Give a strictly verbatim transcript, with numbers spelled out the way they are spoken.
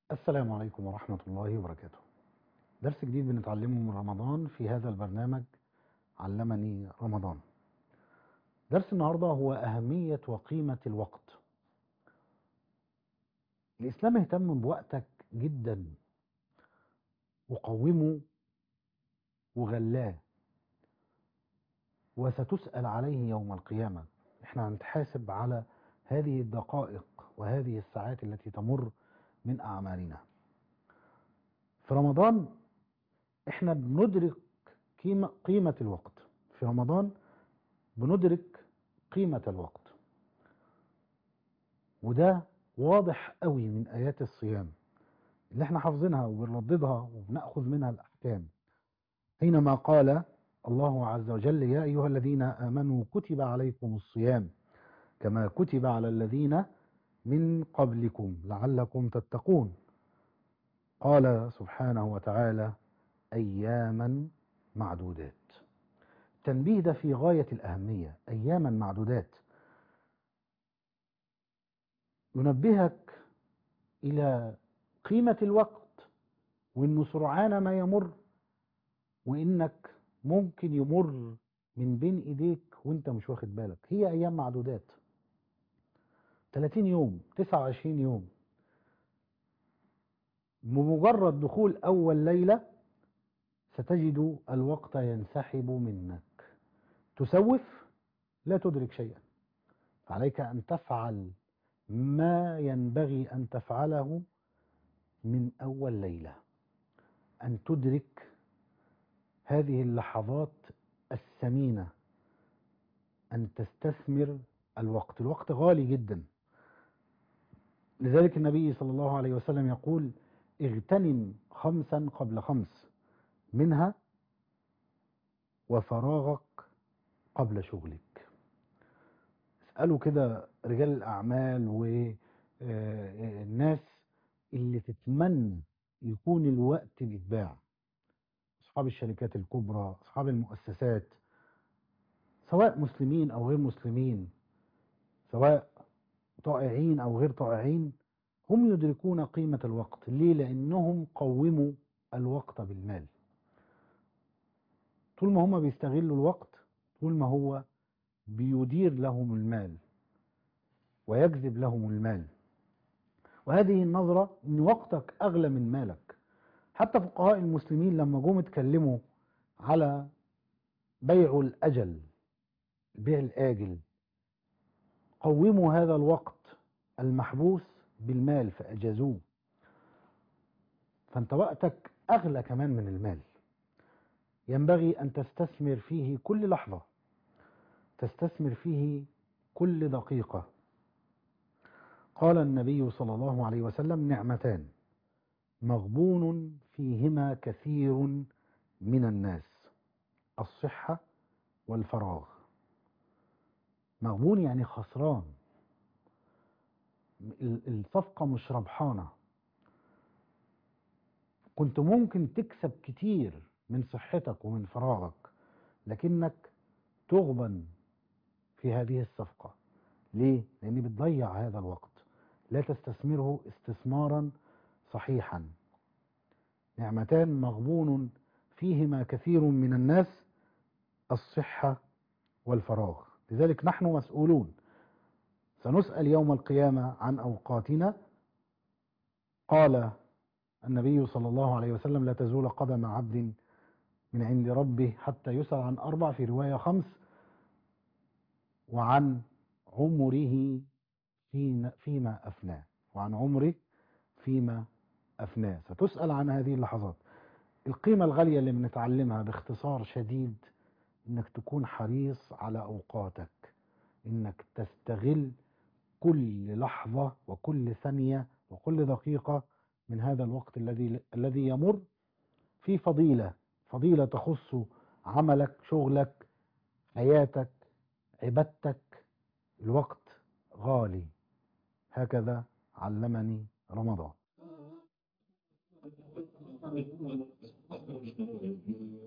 السلام عليكم ورحمة الله وبركاته. درس جديد بنتعلمه من رمضان في هذا البرنامج علمني رمضان. درس النهاردة هو أهمية وقيمة الوقت. الإسلام اهتم بوقتك جدا، وقومه وغلاه، وستسأل عليه يوم القيامة. احنا هنتحاسب على هذه الدقائق وهذه الساعات التي تمر من أعمالنا. في رمضان احنا بندرك قيمة قيمة الوقت. في رمضان بندرك قيمة الوقت، وده واضح قوي من آيات الصيام اللي احنا حافظينها وبنرددها وبنأخذ منها الأحكام، حينما قال الله عز وجل: يا أيها الذين آمنوا كتب عليكم الصيام كما كتب على الذين من قبلكم لعلكم تتقون. قال سبحانه وتعالى: أياما معدودات. التنبيه ده في غاية الأهمية. أياما معدودات ينبهك إلى قيمة الوقت، وإنه سرعان ما يمر، وإنك ممكن يمر من بين إيديك وإنت مش واخد بالك. هي أيام معدودات، ثلاثين يوم، تسعة وعشرين يوم. بمجرد دخول أول ليلة ستجد الوقت ينسحب منك. تسوف لا تدرك شيئا، فعليك أن تفعل ما ينبغي أن تفعله من أول ليلة، أن تدرك هذه اللحظات الثمينة، أن تستثمر الوقت. الوقت غالي جدا، لذلك النبي صلى الله عليه وسلم يقول: اغتنم خمسا قبل خمس، منها وفراغك قبل شغلك. اسألوا كده رجال الأعمال والناس اللي تتمنى يكون الوقت بيتباع، أصحاب الشركات الكبرى، أصحاب المؤسسات، سواء مسلمين أو غير مسلمين، سواء طائعين أو غير طائعين، هم يدركون قيمة الوقت. ليه؟ لأنهم قوموا الوقت بالمال. طول ما هم بيستغلوا الوقت، طول ما هو بيدير لهم المال ويجذب لهم المال. وهذه النظرة ان وقتك اغلى من مالك. حتى فقهاء المسلمين لما جم اتكلموا على بيع الاجل، البيع الاجل، قوموا هذا الوقت المحبوس بالمال فاجازوه. فانت وقتك اغلى كمان من المال، ينبغي ان تستثمر فيه كل لحظة، تستثمر فيه كل دقيقة. قال النبي صلى الله عليه وسلم: نعمتان مغبون فيهما كثير من الناس، الصحة والفراغ. مغبون يعني خسران، الصفقة مش ربحانة. كنت ممكن تكسب كتير من صحتك ومن فراغك، لكنك تغبن في هذه الصفقة. ليه؟ لأن بتضيع هذا الوقت، لا تستثمره استثمارا صحيحا. نعمتان مغبون فيهما كثير من الناس، الصحة والفراغ. لذلك نحن مسؤولون، سنسأل يوم القيامة عن أوقاتنا. قال النبي صلى الله عليه وسلم: لا تزول قدم عبد من عند ربه حتى يسأل عن أربع، في رواية خمس، وعن عمره فيما أفناه، وعن عمره فيما أفناه. ستسأل عن هذه اللحظات. القيمة الغالية اللي بنتعلمها باختصار شديد انك تكون حريص على اوقاتك، انك تستغل كل لحظة وكل ثانية وكل دقيقة من هذا الوقت الذي الذي يمر في فضيلة، فضيلة تخص عملك، شغلك، حياتك، عبادتك. الوقت غالي، هكذا علمني رمضان.